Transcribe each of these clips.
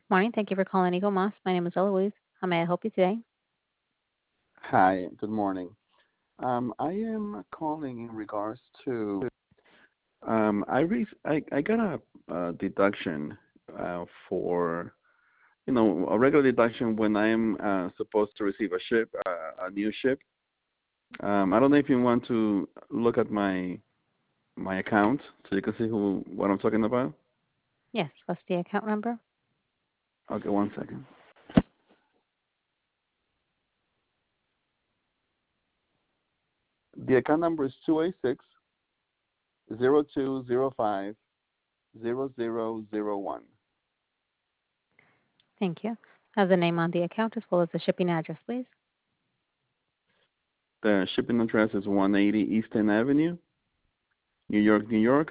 Morning. Thank you for calling Eagle Moss. My name is Eloise. How may I help you today? Hi, good morning. I am calling in regards to I got a deduction for a regular deduction when I am supposed to receive a new ship. I don't know if you want to look at my account so you can see who what I'm talking about. Yes. What's the account number? Okay, one second. The account number is 286-0205-0001. Thank you. Have the name on the account as well as the shipping address, please. The shipping address is 180 Eastern Avenue, New York, New York,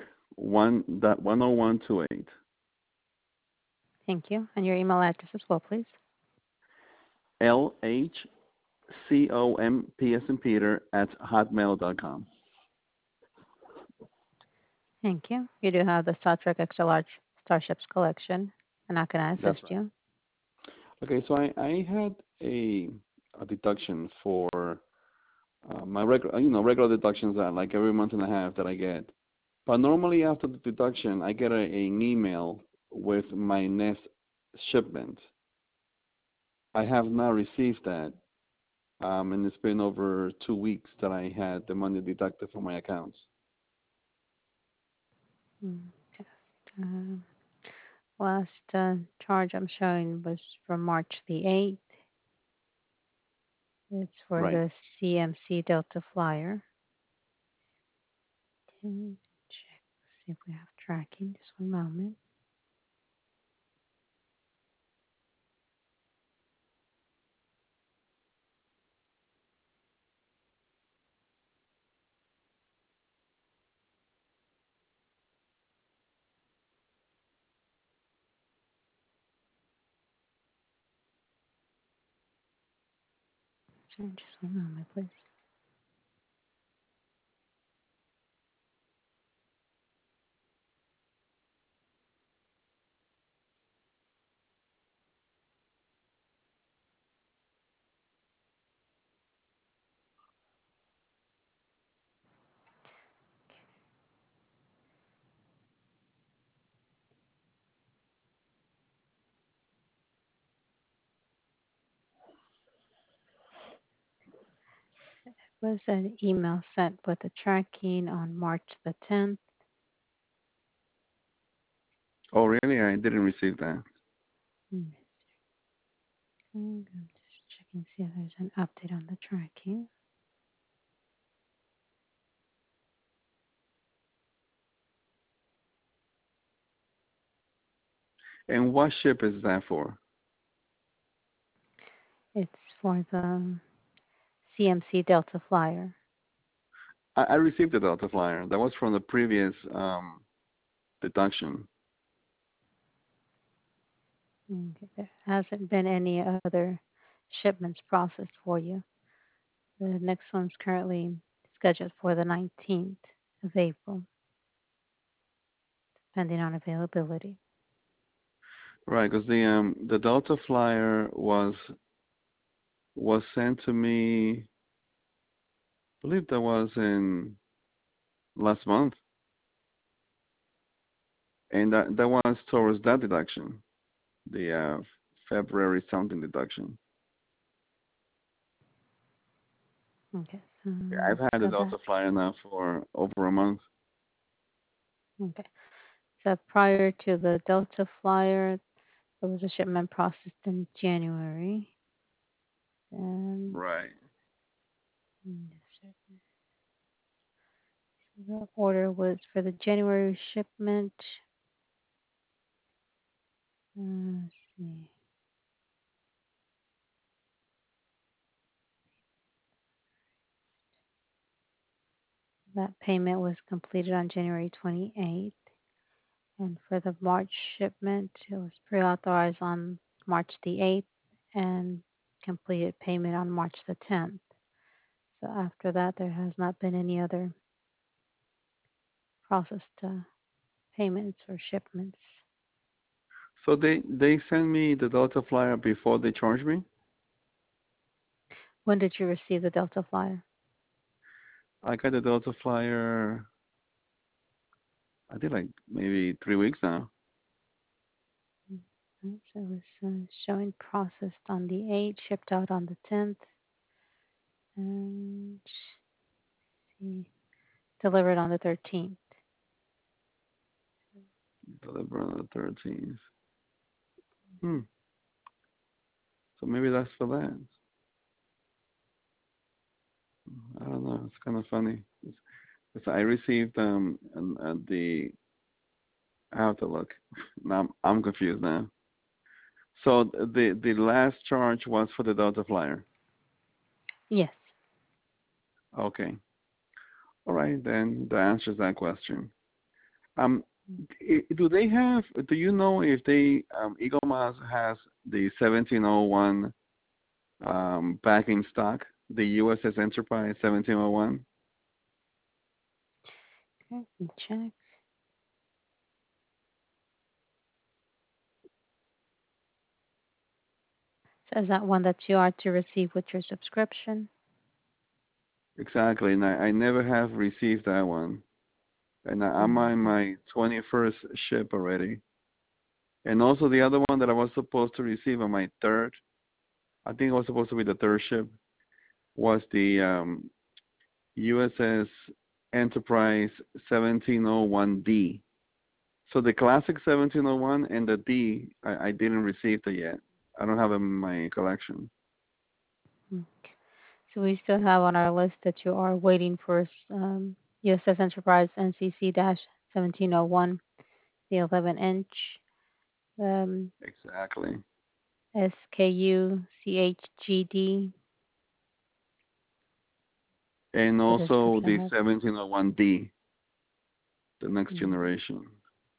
10128. Thank you. And your email address as well, please. LHCOMP as in Peter at hotmail.com. Thank you. You do have the Star Trek Extra Large Starships collection. And how can I That's assist right. you? Okay, so I had a deduction for my regular regular deductions that like every month and a half that I get. But normally after the deduction, I get an email with my next shipment. I have not received that. And it's been over 2 weeks that I had the money deducted from my accounts. Mm, yes. Um, Last charge I'm showing was from March the 8th. It's for Right. the CMC Delta Flyer. Okay, check, see if we have tracking. Just one moment. Sure, just one moment, please. Was an email sent with the tracking on March the 10th. Oh, really? I didn't receive that. Hmm, I'm just checking to see if there's an update on the tracking. And what ship is that for? It's for the CMC Delta Flyer. I received the Delta Flyer. That was from the previous deduction. Okay, there hasn't been any other shipments processed for you. The next one's currently scheduled for the 19th of April, depending on availability. Right, because the Delta Flyer was sent to me. I believe that was in last month, and that was towards that deduction, the February something deduction. Okay, Yeah, I've had the so that Delta Flyer now for over a month. okay. So prior to the Delta Flyer, there was a shipment processed in January, and Right. the order was for the January shipment. Let's see. That payment was completed on January 28th. And for the March shipment, it was pre-authorized on March the 8th and completed payment on March the 10th. So after that, there has not been any other processed payments or shipments. So they send me the Delta Flyer before they charge me. When did you receive the Delta Flyer? I got the Delta Flyer. I did like maybe 3 weeks now. So it was showing processed on the 8th, shipped out on the 10th, and see, delivered on the 13th. Deliver on the 13th. Hmm. So maybe that's for that. I don't know. It's kind of funny. It's I received the I have to look. Now I'm confused now. So the last charge was for the Delta Flyer. Yes. Okay. All right, then that answers that question. Um, do they have? Do you know if they Eagle Moss has the 1701 back in stock? The USS Enterprise 1701. Okay, let me check. So is that one that you are to receive with your subscription? Exactly, and I never have received that one, and I'm on Okay. my 21st ship already. And also the other one that I was supposed to receive on my third, I think it was supposed to be the third ship, was the USS Enterprise 1701D. So the classic 1701 and the D, I didn't receive it yet. I don't have them in my collection. Okay. So we still have on our list that you are waiting for USS Enterprise NCC-1701, the 11-inch, um, Exactly. SKU CHGD, And the also description the has. 1701D, the next Mm, generation.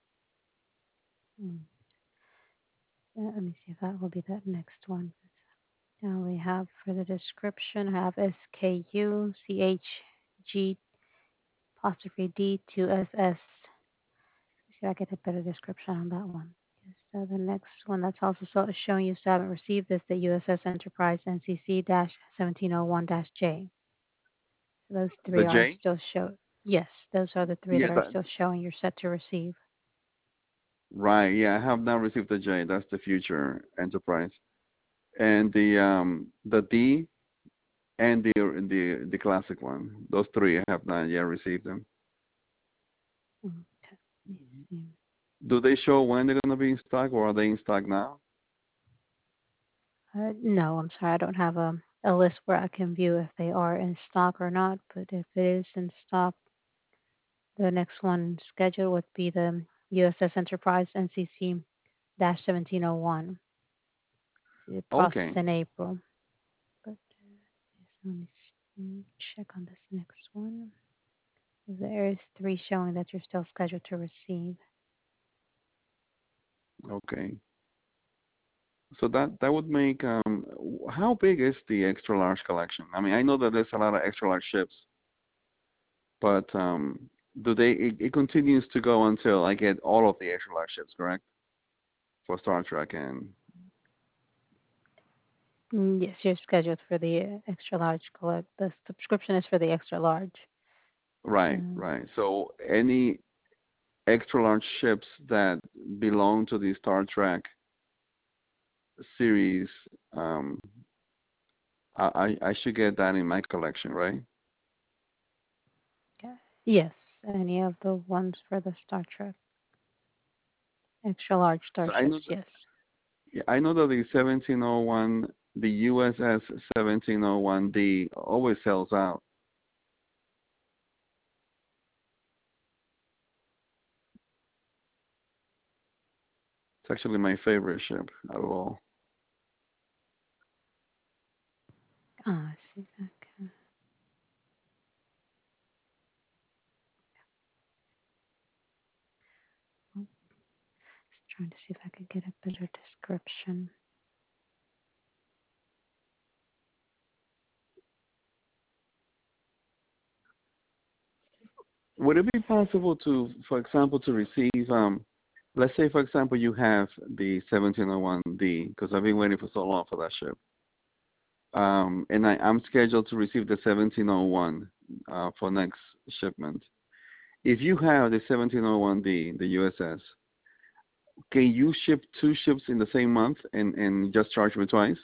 mm. Let me see if that will be that next one. Now we have for the description, I have SKU CHG apostrophe D2SS. See if I get a better description on that one. So the next one that's also showing you still haven't received is the USS Enterprise NCC-1701-J. So those The three are J? still show. Yes, those are the three Yeah, that are that, still showing you're set to receive. right. Yeah, I have not received the J. That's the future Enterprise. And the D and the classic one. Those three I have not yet received them. Okay, let me see. Do they show when they're gonna be in stock, or are they in stock now? No, I'm sorry, I don't have a list where I can view if they are in stock or not. But if it is in stock, the next one scheduled would be the USS Enterprise NCC-1701. See, it processed Okay, in April. But let me check on this next one. There is three showing that you're still scheduled to receive. okay. So that would make how big is the extra large collection? I mean, I know that there's a lot of extra large ships, but do they it continues to go until I get all of the extra large ships, correct? For Star Trek and Yes, you're scheduled for the extra large collect. The subscription is for the extra large. right, Um, right. So any extra large ships that belong to the Star Trek series, um, I should get that in my collection, right? yeah. Yes, any of the ones for the Star Trek extra large So I starships. know that Yes. yeah, I know that the 1701, the USS 1701D always sells out. It's actually my favorite ship out of all. Ah, I see. Okay. Well, just trying to see if I could get a better description. Would it be possible to, for example, to receive let's say for example you have the 1701D because I've been waiting for so long for that ship. And I'm scheduled to receive the 1701 for next shipment. If you have the 1701D, the USS, can you ship two ships in the same month and just charge me twice?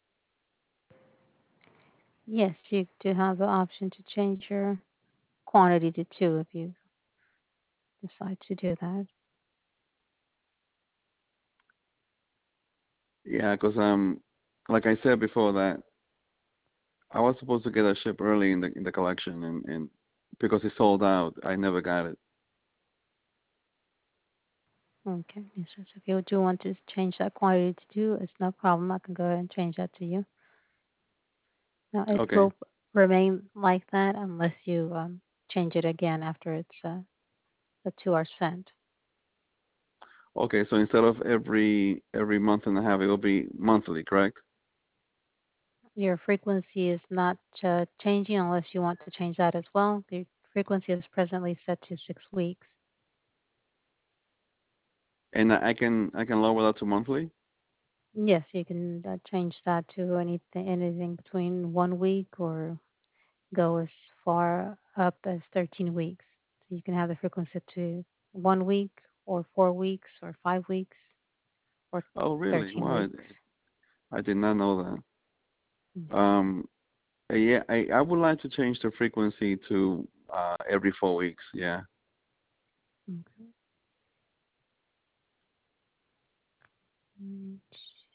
Yes, you do have the option to change your quantity to two if you decide to do that. Yeah, because like I said before that I was supposed to get a ship early in the collection, and because it sold out, I never got it. Okay. Yes, so if you do want to change that quantity to two, it's no problem. I can go ahead and change that to you. Now it Okay, will remain like that unless you change it again after the two are spent. okay. So instead of every month and a half, it will be monthly, correct? Your frequency is not changing unless you want to change that as well. The frequency is presently set to 6 weeks. And I can lower that to monthly. Yes, you can change that to anything between 1 week or go as far up as 13 weeks. So you can have the frequency to 1 week or 4 weeks or 5 weeks or Oh, really? 13 Wow, weeks. I did not know that. Okay. Yeah, I would like to change the frequency to every 4 weeks. Yeah. Okay. Mm,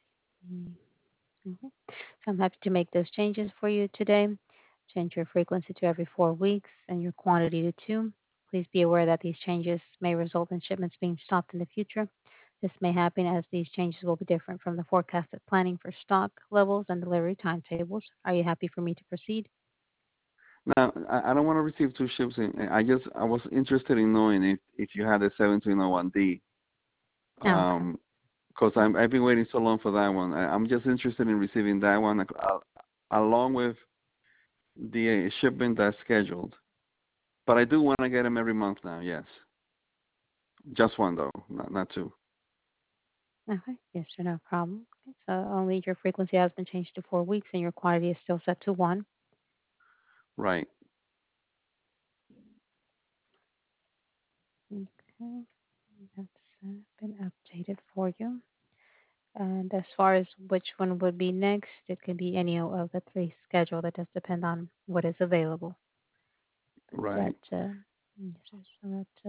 mhm. So I'm happy to make those changes for you today. Change your frequency to every 4 weeks and your quantity to two. Please be aware that these changes may result in shipments being stopped in the future. This may happen as these changes will be different from the forecasted planning for stock levels and delivery timetables. Are you happy for me to proceed? Now, I don't want to receive two ships. I was interested in knowing if you had a 1701D. Okay. Because I've been waiting so long for that one. I'm just interested in receiving that one along with the shipment that's scheduled. But I do want to get them every month now. Yes, just one though, not two. Okay. Yes, sir, no problem. Okay. So only your frequency has been changed to 4 weeks and your quantity is still set to one. Right. Okay. That's been updated for you. And as far as which one would be next, it can be any of the three scheduled. It does depend on what is available. That Right. yes, sir, so that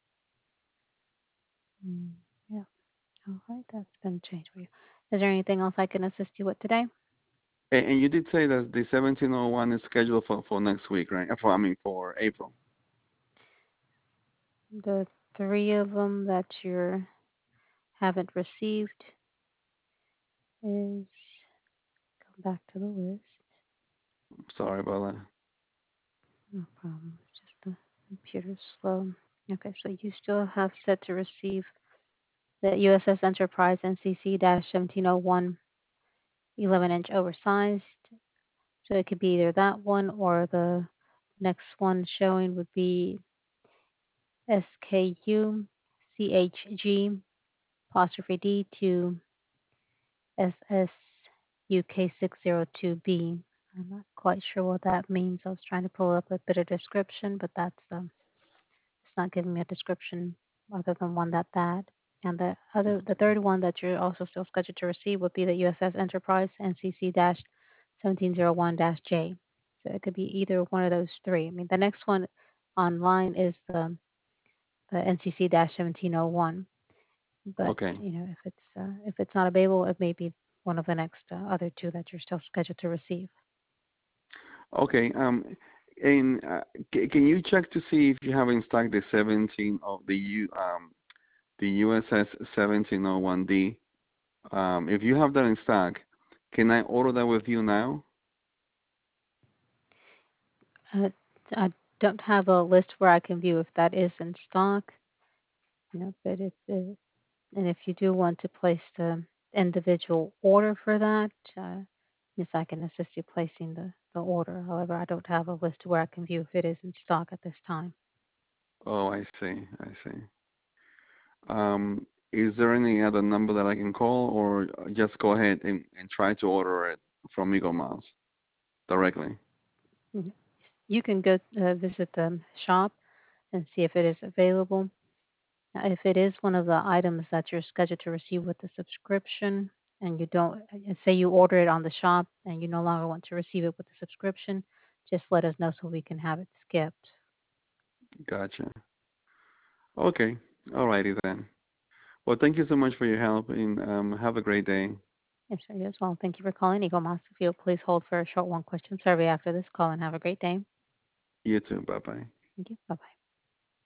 mm, yeah. All right, that's been changed for you. Is there anything else I can assist you with today? And you did say that the 1701 is scheduled for next week, right? For April. The three of them that you haven't received is come back to the list. Sorry about that. No problem. It's just the computer's slow. Okay, so you still have set to receive the USS Enterprise NCC-1701 11-inch oversized. So it could be either that one or the next one showing would be SKU CHG apostrophe D to SSUK602B. I'm not quite sure what that means. I was trying to pull up a bit of description, but that's it's not giving me a description other than one that. And the third one that you're also still scheduled to receive would be the USS Enterprise NCC-1701-J. So it could be either one of those three. I mean, the next one online is the NCC-1701, but Okay. if it's not available, it may be one of the next other two that you're still scheduled to receive. Okay. And can you check to see if you have in stock the 17 of the USS 1701D? If you have that in stock, can I order that with you now? Uh, I don't have a list where I can view if that is in stock, but and if you do want to place the individual order for that, yes, I can assist you placing the order. However, I don't have a list where I can view if it is in stock at this time. Oh, I see. I see. Is there any other number that I can call, or just go ahead and try to order it from Eagle Mouse directly? Mhm. You can go visit the shop and see if it is available. If it is one of the items that you're scheduled to receive with the subscription, and you don't, say you order it on the shop and you no longer want to receive it with the subscription, just let us know so we can have it skipped. Gotcha. Okay. Alrighty then. Well, thank you so much for your help, and have a great day. Yes, sir, you as well. Thank you for calling Eagle Moss. If you'll please hold for a short one question survey after this call and have a great day. You too. Bye bye. Thank you. Bye bye.